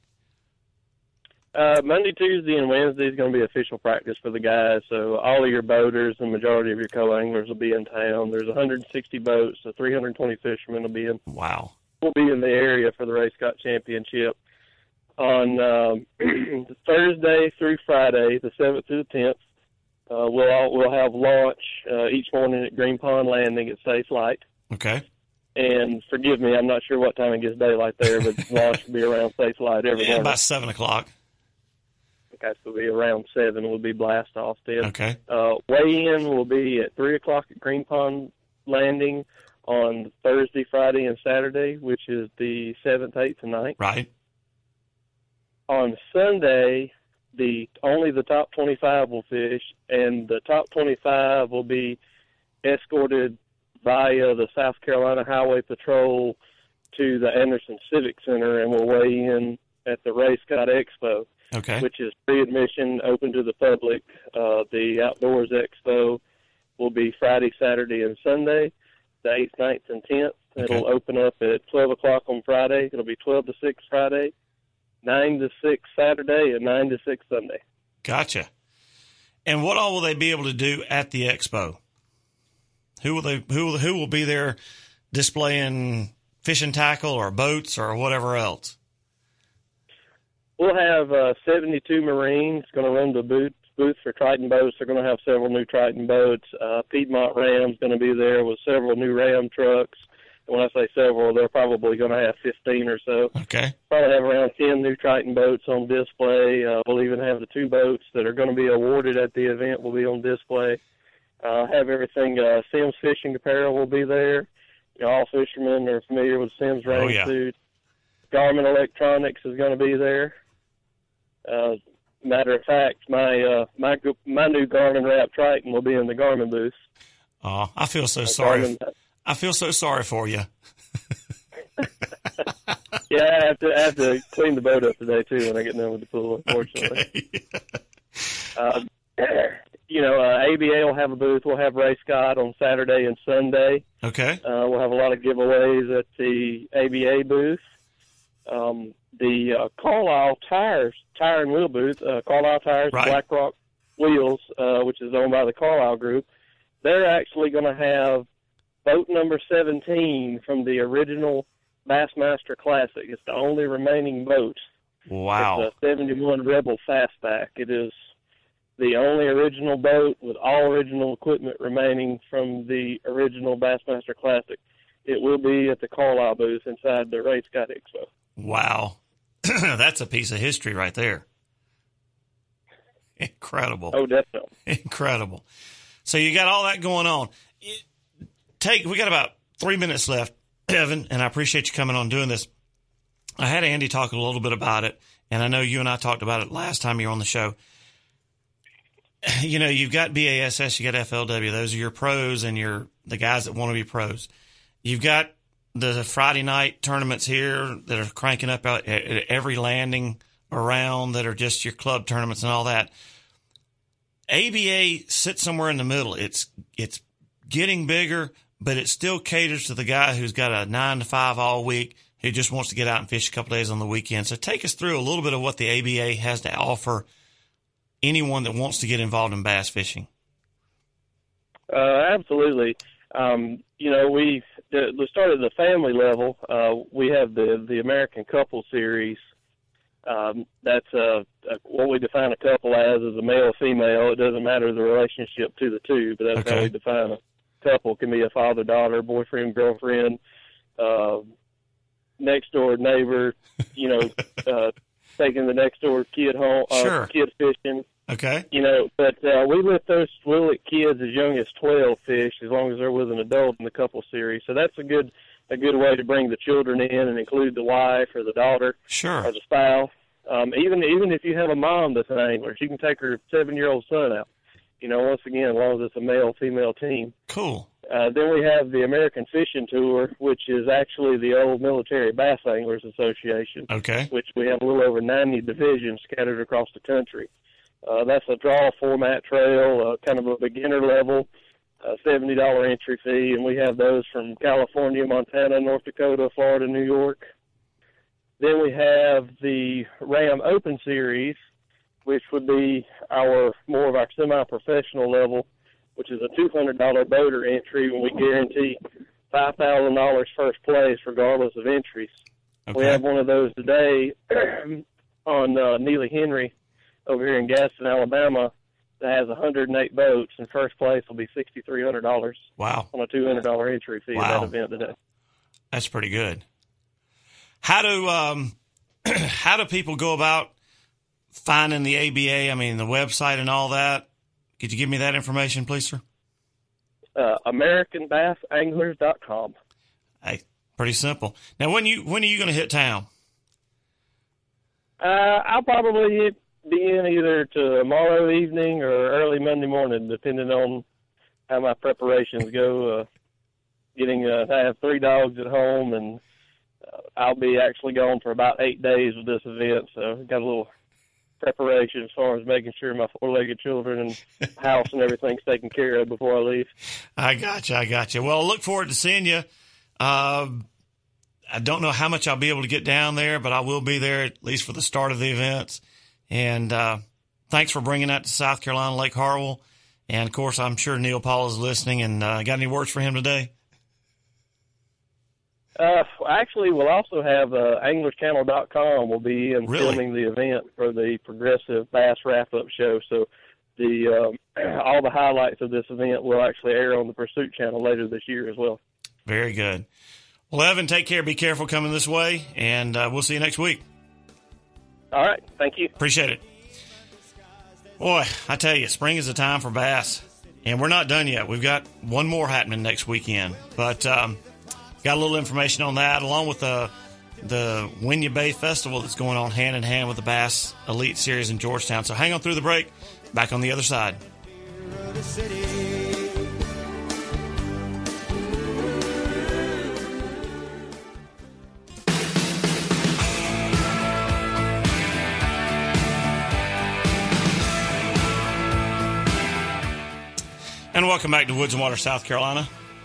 [SPEAKER 3] Uh, Monday, Tuesday, and Wednesday is going to be official practice for the guys. So all of your boaters and majority of your co-anglers will be in town. There's one hundred sixty boats, so three hundred twenty fishermen will be in.
[SPEAKER 1] Wow.
[SPEAKER 3] Will be in the area for the Ray Scott Championship on um, Thursday through Friday, the seventh to the tenth. Uh, we'll all, we'll have launch uh, each morning at Green Pond Landing at Safe Light.
[SPEAKER 1] Okay.
[SPEAKER 3] And forgive me, I'm not sure what time it gets daylight there, but launch will be around Safe Light every
[SPEAKER 1] Yeah,
[SPEAKER 3] morning.
[SPEAKER 1] about seven o'clock.
[SPEAKER 3] Okay, so it'll be around seven. Will be blast off then.
[SPEAKER 1] Okay.
[SPEAKER 3] Uh, weigh-in will be at three o'clock at Green Pond Landing on Thursday, Friday, and Saturday, which is the seventh, eighth, and ninth.
[SPEAKER 1] Right.
[SPEAKER 3] On Sunday, the only the top twenty-five will fish, and the top twenty-five will be escorted via the South Carolina Highway Patrol to the Anderson Civic Center, and we'll weigh in at the Ray Scott Expo,
[SPEAKER 1] Okay.
[SPEAKER 3] which is free admission, open to the public. Uh, the Outdoors Expo will be Friday, Saturday, and Sunday, the eighth, ninth, and tenth.
[SPEAKER 1] Okay.
[SPEAKER 3] It'll open up at twelve o'clock on Friday. It'll be twelve to six Friday, nine to six Saturday, and nine to six Sunday.
[SPEAKER 1] Gotcha. And what all will they be able to do at the expo? Who will they? Who will, who will be there displaying fishing tackle or boats or whatever else?
[SPEAKER 3] We'll have uh, seventy-two Marines going to run the booth, booth for Triton boats. They're going to have several new Triton boats. Uh, Piedmont Ram's going to be there with several new Ram trucks. And when I say several, they're probably going to have fifteen or so.
[SPEAKER 1] Okay.
[SPEAKER 3] Probably have around ten new Triton boats on display. Uh, we'll even have the two boats that are going to be awarded at the event will be on display. Uh, have everything. Uh, Simms Fishing Apparel will be there. You know, all fishermen are familiar with Simms rain
[SPEAKER 1] Oh, yeah.
[SPEAKER 3] suits. Garmin Electronics is going to be there. Uh, matter of fact, my uh, my my new Garmin Wrap Triton will be in the Garmin booth.
[SPEAKER 1] Oh, I feel so sorry.
[SPEAKER 3] Garmin,
[SPEAKER 1] I feel so sorry for you.
[SPEAKER 3] yeah, I have to I have to clean the boat up today too when I get done with the pool. Unfortunately,
[SPEAKER 1] Okay.
[SPEAKER 3] uh, you know, uh, A B A will have a booth. We'll have Ray Scott on Saturday and Sunday.
[SPEAKER 1] Okay.
[SPEAKER 3] Uh, we'll have a lot of giveaways at the A B A booth. Um, the uh, Carlisle Tires Tire and Wheel booth, uh, Carlisle Tires,
[SPEAKER 1] Right.
[SPEAKER 3] Black Rock Wheels, uh, which is owned by the Carlisle Group. They're actually going to have boat number seventeen from the original Bassmaster Classic. It's the only remaining boat.
[SPEAKER 1] Wow.
[SPEAKER 3] It's a seventy-one Rebel Fastback. It is the only original boat with all original equipment remaining from the original Bassmaster Classic. It will be at the Carlisle booth inside the Ray Scott Expo.
[SPEAKER 1] Wow. That's a piece of history right there. Incredible.
[SPEAKER 3] Oh, definitely.
[SPEAKER 1] Incredible. So you got all that going on. It, take we got about three minutes left, Evan, and I appreciate you coming on doing this. I had Andy talk a little bit about it, and I know you and I talked about it last time you were on the show. You know, you've got B A S S, you got F L W. Those are your pros and your the guys that want to be pros. You've got the Friday night tournaments here that are cranking up at every landing around that are just your club tournaments and all that. A B A sits somewhere in the middle. It's it's getting bigger, but it still caters to the guy who's got a nine to five all week who just wants to get out and fish a couple days on the weekend. So take us through a little bit of what the A B A has to offer anyone that wants to get involved in bass fishing.
[SPEAKER 3] Uh, absolutely. Um, you know, we we started at the family level. Uh, we have the the American Couple Series. Um, that's uh, what we define a couple as is a male female. It doesn't matter the relationship to the two, but that's
[SPEAKER 1] Okay.
[SPEAKER 3] how we define a couple. It can be a father daughter, boyfriend girlfriend, uh, next door neighbor. You know, uh, taking the next door kid home, uh,
[SPEAKER 1] Sure.
[SPEAKER 3] kid fishing.
[SPEAKER 1] Okay.
[SPEAKER 3] You know, but uh, we let those we let kids as young as twelve fish as long as they're with an adult in the couple series. So that's a good a good way to bring the children in and include the wife or the daughter
[SPEAKER 1] Sure.
[SPEAKER 3] or the spouse. Um, even even if you have a mom that's an angler, she can take her seven year old son out. You know, once again, as long as it's a male female team.
[SPEAKER 1] Cool.
[SPEAKER 3] Uh, then we have the American Fishing Tour, which is actually the old Military Bass Anglers Association,
[SPEAKER 1] Okay.
[SPEAKER 3] which we have a little over ninety divisions scattered across the country. Uh, that's a draw format trail, uh, kind of a beginner level, uh, seventy dollars entry fee, and we have those from California, Montana, North Dakota, Florida, New York. Then we have the Ram Open Series, which would be our more of our semi-professional level, which is a two hundred dollars boater entry when we guarantee five thousand dollars first place regardless of entries.
[SPEAKER 1] Okay.
[SPEAKER 3] We have one of those today on uh, Neely Henry over here in Gadsden, Alabama, that has one hundred eight boats, and first place will be six thousand three hundred dollars
[SPEAKER 1] Wow.
[SPEAKER 3] on a two hundred dollars entry fee
[SPEAKER 1] Wow.
[SPEAKER 3] at that event today.
[SPEAKER 1] That's pretty good. How do um, how do people go about finding the A B A? I mean, the website and all that. Could you give me that information, please, sir?
[SPEAKER 3] Uh, American Bass Anglers dot com.
[SPEAKER 1] Hey, pretty simple. Now, when you when are you going to hit town?
[SPEAKER 3] Uh, I'll probably be in either tomorrow evening or early Monday morning, depending on how my preparations go. Uh, getting, uh, I have three dogs at home, and I'll be actually gone for about eight days with this event, so I've got a little preparation as far as making sure my four-legged children and house and everything's taken care of before I leave.
[SPEAKER 1] I got you. I got you. Well, I look forward to seeing you. Uh, I don't know how much I'll be able to get down there, but I will be there at least for the start of the events. And uh, thanks for bringing that to South Carolina, Lake Harwell. And, of course, I'm sure Neil Paul is listening. And uh, got any words for him today?
[SPEAKER 3] Uh, actually, we'll also have uh, anglers channel dot com will be in
[SPEAKER 1] Really?
[SPEAKER 3] filming the event for the Progressive Bass Wrap-Up Show. So the um, all the highlights of this event will actually air on the Pursuit channel later this year as well.
[SPEAKER 1] Very good. Well, Evan, take care. Be careful coming this way, and uh, we'll see you next week.
[SPEAKER 3] All right. Thank you.
[SPEAKER 1] Appreciate it. Boy, I tell you, spring is the time for bass, and we're not done yet. We've got one more happening next weekend, but um, got a little information on that, along with the the Winyah Bay Festival that's going on hand in hand with the Bass Elite Series in Georgetown. So hang on through the break. Back on the other side. And welcome back to Woods and Water, South Carolina.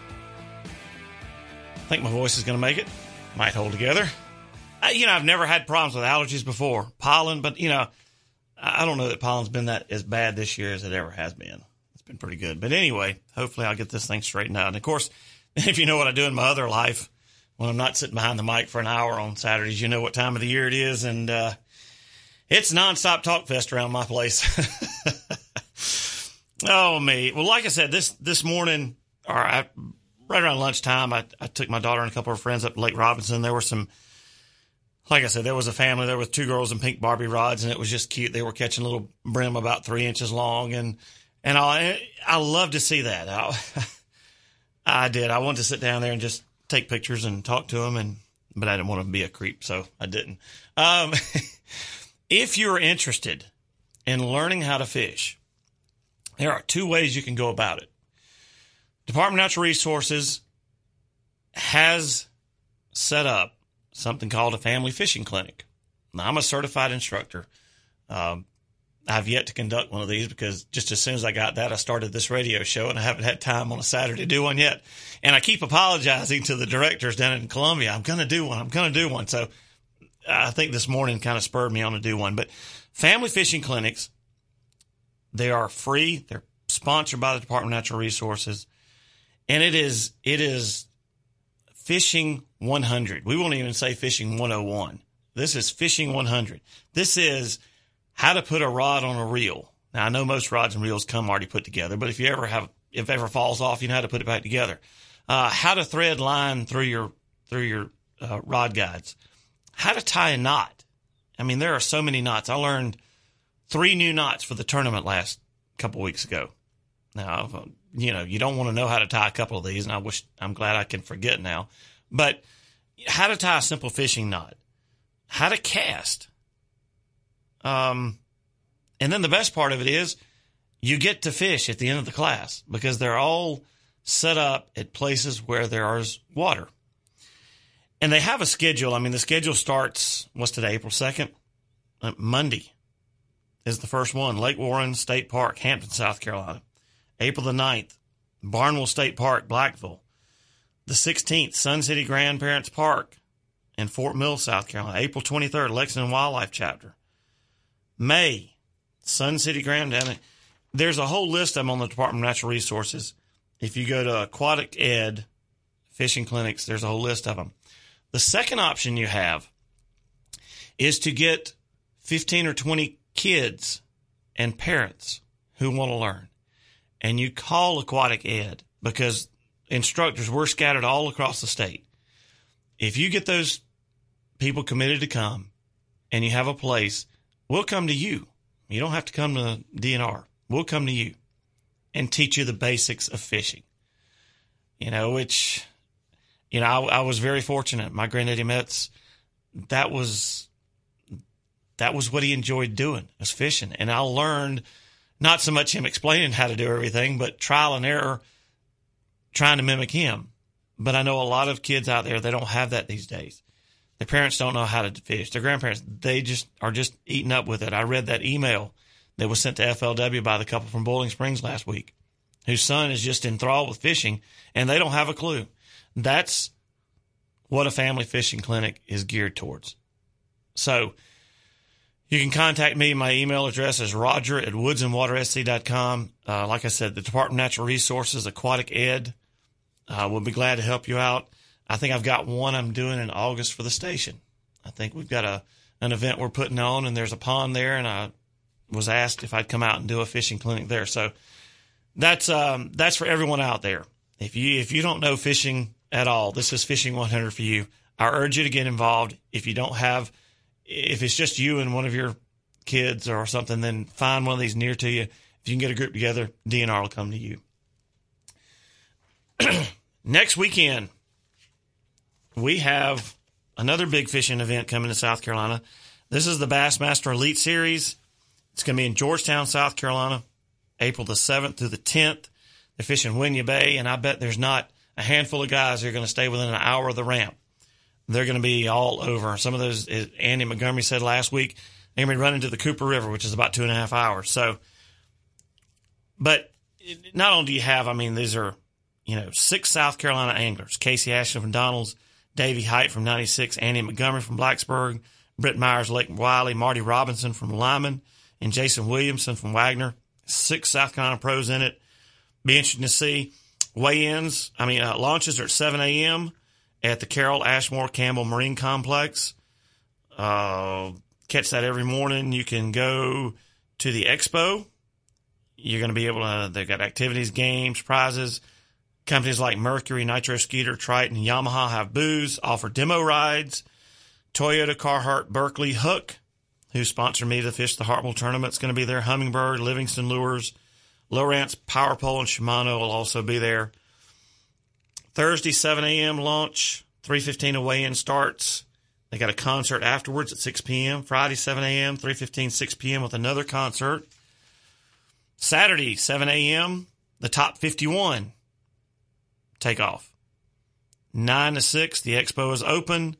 [SPEAKER 1] I think my voice is going to make it. Might hold together. I, you know, I've never had problems with allergies before. Pollen, but, you know, I don't know that pollen's been that as bad this year as it ever has been. It's been pretty good. But anyway, hopefully I'll get this thing straightened out. And, of course, if you know what I do in my other life, when I'm not sitting behind the mic for an hour on Saturdays, you know what time of the year it is. And uh, it's nonstop talk fest around my place. Oh, me. Well, like I said, this this morning, or I, right around lunchtime, I, I took my daughter and a couple of friends up to Lake Robinson. There were some, like I said, there was a family. There was two girls in pink Barbie rods, and it was just cute. They were catching a little brim about three inches long, and and I I love to see that. I, I did. I wanted to sit down there and just take pictures and talk to them, and but I didn't want to be a creep, so I didn't. Um, if you're interested in learning how to fish, there are two ways you can go about it. Department of Natural Resources has set up something called a family fishing clinic. Now, I'm a certified instructor. Um, I've yet to conduct one of these because just as soon as I got that, I started this radio show, and I haven't had time on a Saturday to do one yet. And I keep apologizing to the directors down in Columbia. I'm going to do one. I'm going to do one. So I think this morning kind of spurred me on to do one. But family fishing clinics, they are free. They're sponsored by the Department of Natural Resources. And it is it is Fishing one hundred. We won't even say Fishing one oh one. This is Fishing one hundred. This is how to put a rod on a reel. Now, I know most rods and reels come already put together, but if you ever have, if it ever falls off, you know how to put it back together. Uh, how to thread line through your through your uh, rod guides. How to tie a knot. I mean, there are so many knots. I learned three new knots for the tournament last couple weeks ago. Now, you know, you don't want to know how to tie a couple of these, and I wish, I'm glad I can forget now. But how to tie a simple fishing knot, how to cast. Um, and then the best part of it is you get to fish at the end of the class because they're all set up at places where there is water. And they have a schedule. I mean, the schedule starts, what's today, April second? Uh, Monday is the first one. Lake Warren State Park, Hampton, South Carolina. April the ninth, Barnwell State Park, Blackville. The sixteenth, Sun City Grandparents Park in Fort Mill, South Carolina. April twenty-third, Lexington Wildlife Chapter. May, Sun City Grand. There's a whole list of them on the Department of Natural Resources. If you go to Aquatic Ed Fishing Clinics, there's a whole list of them. The second option you have is to get fifteen or twenty kids and parents who want to learn. And you call Aquatic Ed because instructors, we're scattered all across the state. If you get those people committed to come and you have a place, we'll come to you. You don't have to come to D N R. We'll come to you and teach you the basics of fishing. You know, which, you know, I, I was very fortunate. My granddaddy Metz, that was, that was what he enjoyed doing, was fishing. And I learned not so much him explaining how to do everything, but trial and error, trying to mimic him. But I know a lot of kids out there, they don't have that these days. Their parents don't know how to fish. Their grandparents, they just are just eating up with it. I read that email that was sent to F L W by the couple from Boiling Springs last week, whose son is just enthralled with fishing, and they don't have a clue. That's what a family fishing clinic is geared towards. So you can contact me. My email address is roger at woods and water s c dot com. Uh, like I said, the Department of Natural Resources, Aquatic Ed, uh, will be glad to help you out. I think I've got one I'm doing in August for the station. I think we've got a an event we're putting on, and there's a pond there, and I was asked if I'd come out and do a fishing clinic there. So that's um, that's for everyone out there. If you if you don't know fishing at all, this is Fishing one hundred for you. I urge you to get involved. If you don't have, if it's just you and one of your kids or something, then find one of these near to you. If you can get a group together, D N R will come to you. Next weekend, we have another big fishing event coming to South Carolina. This is the Bassmaster Elite Series. It's going to be in Georgetown, South Carolina, April the seventh through the tenth. They're fishing Winyah Bay, and I bet there's not a handful of guys who are going to stay within an hour of the ramp. They're going to be all over. Some of those, as Andy Montgomery said last week, they're going to be running to the Cooper River, which is about two and a half hours. So, but not only do you have, I mean, these are, you know, six South Carolina anglers: Casey Ashton from Donalds, Davey Height from ninety-six, Andy Montgomery from Blacksburg, Britt Myers, Lake Wiley, Marty Robinson from Lyman, and Jason Williamson from Wagner. Six South Carolina pros in it. Be interesting to see. Weigh-ins, I mean, uh, launches are at seven a.m. at the Carroll Ashmore Campbell Marine Complex. Uh, catch that every morning. You can go to the expo. You're going to be able to, they've got activities, games, prizes. Companies like Mercury, Nitro Skeeter, Triton, and Yamaha have booths, offer demo rides. Toyota, Carhartt, Berkeley, Hook, who sponsor me to fish the Hartwell tournament, is going to be there. Hummingbird, Livingston Lures, Lowrance, Power Pole, and Shimano will also be there. Thursday, seven a.m. launch, three fifteen a weigh-in starts. They got a concert afterwards at six p.m. Friday, seven a.m., three fifteen, six p.m. with another concert. Saturday, seven a.m., the top fifty-one take off. nine to six, the expo is open,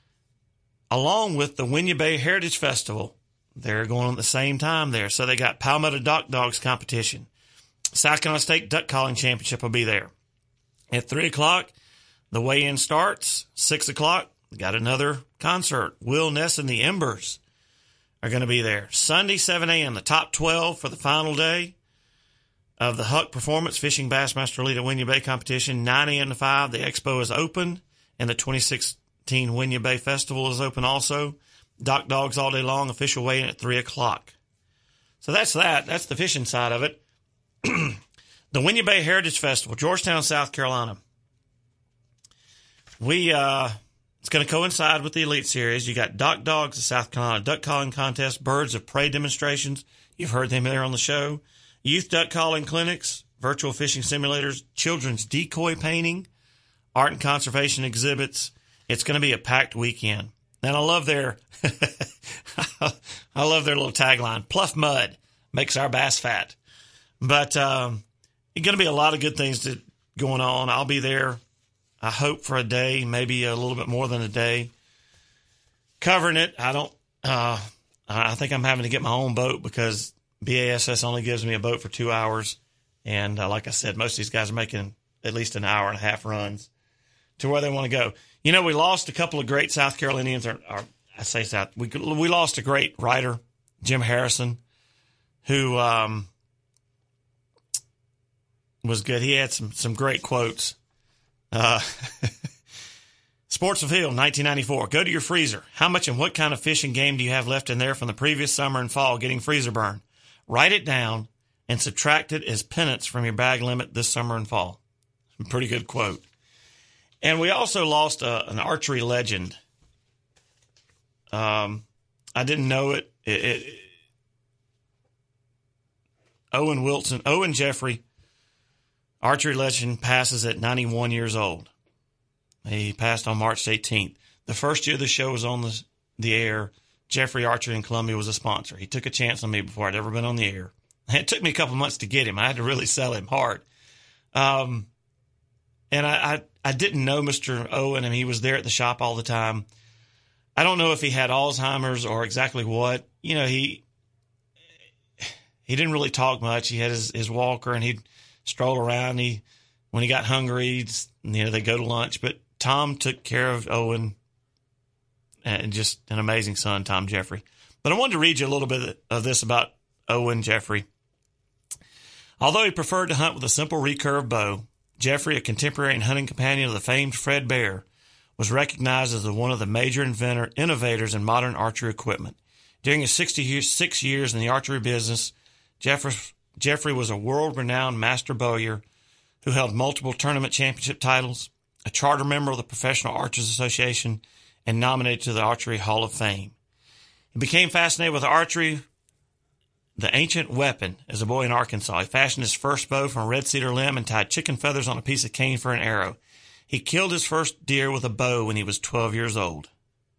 [SPEAKER 1] along with the Winyah Bay Heritage Festival. They're going at the same time there. So they got Palmetto Dock Dogs competition. South Carolina State Duck Calling Championship will be there. At three o'clock, the weigh-in starts. six o'clock, we got another concert. Will Ness and the Embers are going to be there. Sunday, seven a.m., the top twelve for the final day of the Huck Performance Fishing Bassmaster Elite at Winyah Bay competition. nine a.m. to five, the expo is open, and the twenty sixteen Winyah Bay Festival is open also. Dock Dogs all day long, official weigh-in at three o'clock. So that's that. That's the fishing side of it. The Winyah Bay Heritage Festival, Georgetown, South Carolina. We, uh, it's going to coincide with the Elite Series. You got Dock Dogs, the South Carolina Duck Calling Contest, Birds of Prey demonstrations. You've heard them there on the show. Youth Duck Calling Clinics, virtual fishing simulators, children's decoy painting, art and conservation exhibits. It's going to be a packed weekend. And I love their, I love their little tagline, Pluff Mud makes our bass fat. But um, it's going to be a lot of good things to, going on. I'll be there, I hope, for a day, maybe a little bit more than a day, covering it. I don't, uh, I think I'm having to get my own boat because B A S S only gives me a boat for two hours. And uh, like I said, most of these guys are making at least an hour and a half runs to where they want to go. You know, we lost a couple of great South Carolinians, or, or I say South, we we lost a great writer, Jim Harrison, who um, was good. He had some some great quotes. Uh, Sports of Hill, nineteen ninety-four. Go to your freezer. How much and what kind of fish and game do you have left in there from the previous summer and fall getting freezer burn? Write it down and subtract it as penance from your bag limit this summer and fall. Pretty good quote. And we also lost a, an archery legend. Um, I didn't know it. It, it, it. Owen Wilson, Owen Jeffrey, archery legend, passes at ninety-one years old. He passed on March eighteenth. The first year the show was on the, the air, Jeffrey Archery in Columbia was a sponsor. He took a chance on me before I'd ever been on the air. It took me a couple months to get him. I had to really sell him hard. Um, and I, I, I didn't know Mister Owen, and he was there at the shop all the time. I don't know if he had Alzheimer's or exactly what. You know, he he didn't really talk much. He had his, his walker, and he'd stroll around. He when he got hungry, you know, they go to lunch. But Tom took care of Owen, and just an amazing son, Tom Jeffrey. But I wanted to read you a little bit of this about Owen Jeffrey. Although he preferred to hunt with a simple recurve bow, Jeffrey, a contemporary and hunting companion of the famed Fred Bear, was recognized as one of the major inventor, innovators in modern archery equipment. During his sixty-six years in the archery business, Jeffrey, Jeffrey was a world-renowned master bowyer who held multiple tournament championship titles, a charter member of the Professional Archers Association, and nominated to the Archery Hall of Fame. He became fascinated with archery, the ancient weapon, as a boy in Arkansas. He fashioned his first bow from a red cedar limb and tied chicken feathers on a piece of cane for an arrow. He killed his first deer with a bow when he was twelve years old.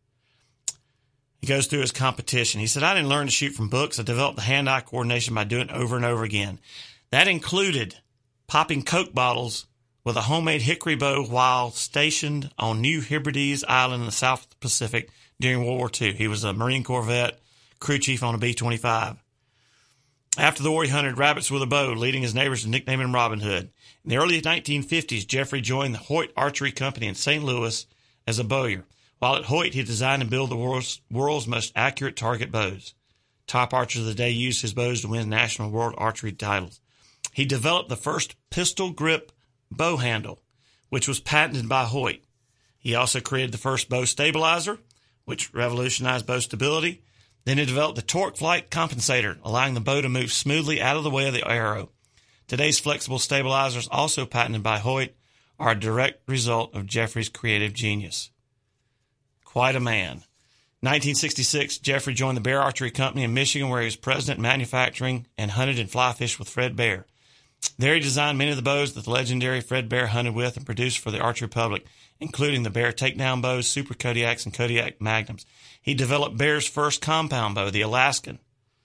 [SPEAKER 1] He goes through his competition. He said, I didn't learn to shoot from books. I developed the hand-eye coordination by doing it over and over again. That included popping Coke bottles with a homemade hickory bow while stationed on New Hebrides Island in the South Pacific during World War Two. He was a Marine Corps vet, crew chief on a B twenty-five. After the war, he hunted rabbits with a bow, leading his neighbors to nickname him Robin Hood. In the early nineteen fifties, Jeffrey joined the Hoyt Archery Company in Saint Louis as a bowyer. While at Hoyt, he designed and built the world's, world's most accurate target bows. Top archers of the day used his bows to win national world archery titles. He developed the first pistol grip bow handle, which was patented by Hoyt. He also created the first bow stabilizer, which revolutionized bow stability. Then he developed the torque flight compensator, allowing the bow to move smoothly out of the way of the arrow. Today's flexible stabilizers, also patented by Hoyt, are a direct result of Jeffrey's creative genius. Quite a man. nineteen sixty-six, Jeffrey joined the Bear Archery Company in Michigan, where he was president of manufacturing and hunted and fly fished with Fred Bear. There he designed many of the bows that the legendary Fred Bear hunted with and produced for the archery public, including the Bear takedown bows, Super Kodiaks, and Kodiak Magnums. He developed Bear's first compound bow, the Alaskan.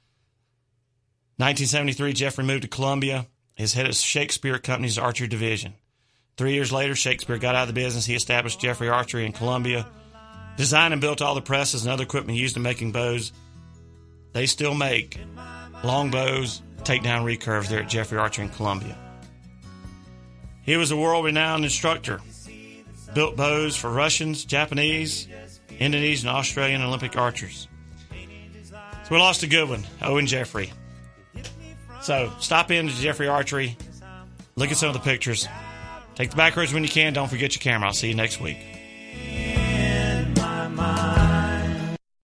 [SPEAKER 1] nineteen seventy-three, Jeffrey moved to Columbia. His head of Shakespeare Company's archery division. Three years later, Shakespeare got out of the business. He established Jeffrey Archery in Columbia, designed and built all the presses and other equipment used in making bows. They still make long bows, takedown recurves there at Jeffrey Archery in Columbia. He was a world-renowned instructor. Built bows for Russians, Japanese, Indonesian, Australian, and Olympic archers. So we lost a good one, Owen Jeffrey. So stop in to Jeffrey Archery. Look at some of the pictures. Take the back roads when you can. Don't forget your camera. I'll see you next week.